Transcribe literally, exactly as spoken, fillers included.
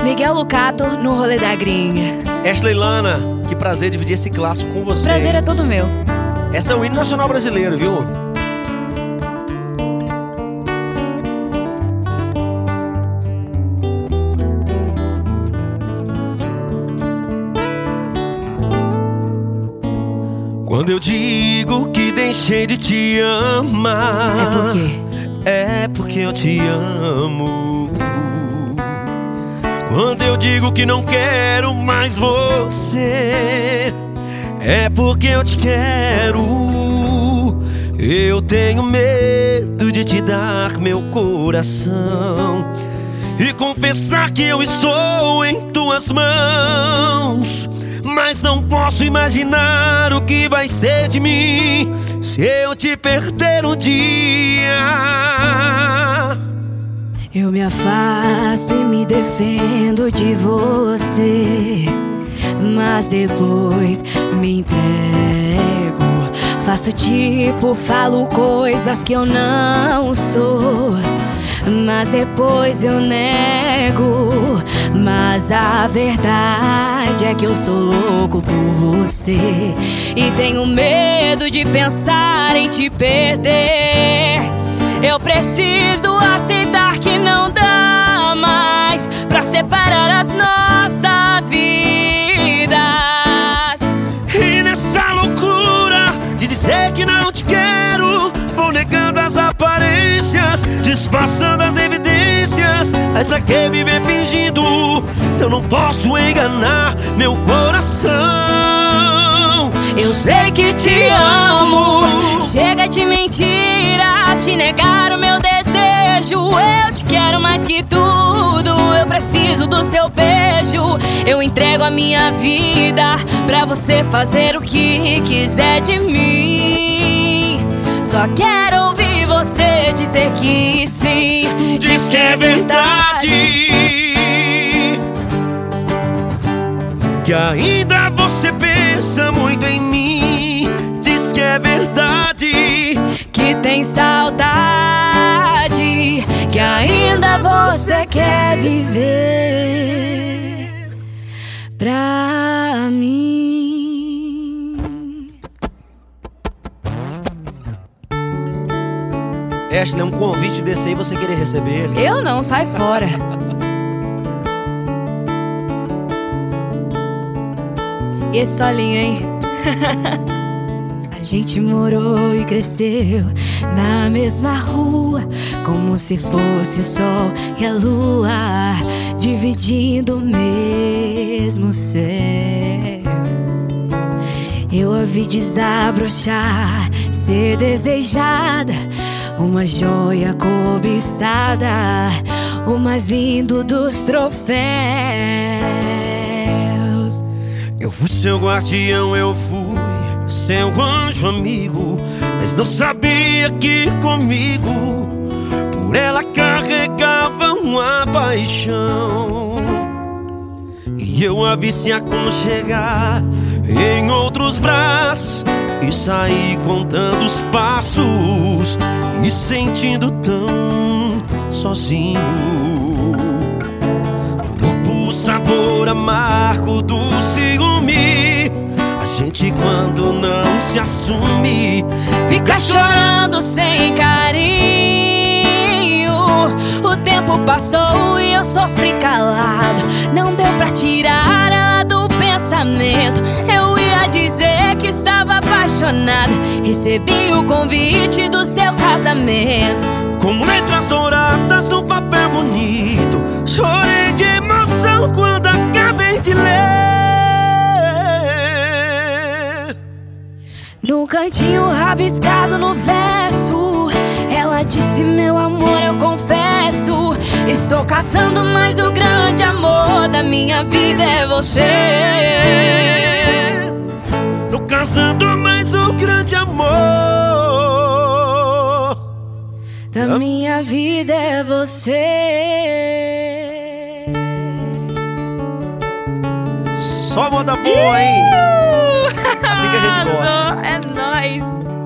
Miguel Lucato no Rolê da Gringa. Ashley Lana, que prazer dividir esse clássico com você. O prazer é todo meu. Essa é o hino nacional brasileiro, viu? Quando eu digo que deixei de te amar, É por quê? É porque eu te amo. Quando eu digo que não quero mais você, é porque eu te quero. Eu tenho medo de te dar meu coração e confessar que eu estou em tuas mãos. Mas não posso imaginar o que vai ser de mim se eu te perder um dia. Eu me afasto e me defendo de você, mas depois me entrego. Faço tipo, falo coisas que eu não sou, mas depois eu nego. Mas a verdade é que eu sou louco por você e tenho medo de pensar em te perder. Eu preciso aceitar que não dá mais pra separar as nossas vidas. E nessa loucura de dizer que não te quero, vou negando as aparências, disfarçando as evidências. Mas pra que viver fingindo se eu não posso enganar meu coração? Eu sei que te amo, chega de mentiras, te negar o meu desejo. Eu te quero mais que tudo, eu preciso do seu beijo. Eu entrego a minha vida pra você fazer o que quiser de mim. Só quero ouvir você dizer que sim. Diz que é verdade, que ainda você pensa muito em mim. Diz que é verdade, que tem saudade, que ainda você quer viver pra mim. Ashley, é um convite desse aí, você querer receber ele? Eu não, sai fora. E esse solinho, hein? A gente morou e cresceu na mesma rua, como se fosse o sol e a lua, dividindo o mesmo céu. Eu a vi desabrochar, ser desejada, uma joia cobiçada, o mais lindo dos troféus. Eu fui seu guardião, eu fui seu anjo amigo, mas não sabia que comigo por ela carregava uma paixão. E eu a vi se aconchegar em outros braços e saí contando os passos e sentindo tão sozinho. O sabor amargo dos ciúmes, a gente quando não se assume fica chorando sem carinho. O tempo passou e eu sofri calado, não deu pra tirar ela do pensamento. Eu ia dizer que estava apaixonada, recebi o convite do seu casamento. Como letras douradas no papel bonito, chorei de emoção quando acabei de ler. No cantinho rabiscado no verso, ela disse: meu amor, eu confesso, estou casando, mas o grande amor da minha vida é você. Estou casando, mas o grande amor da minha vida é você. Só moda boa, hein? Uh! Assim que a gente gosta. É nóis.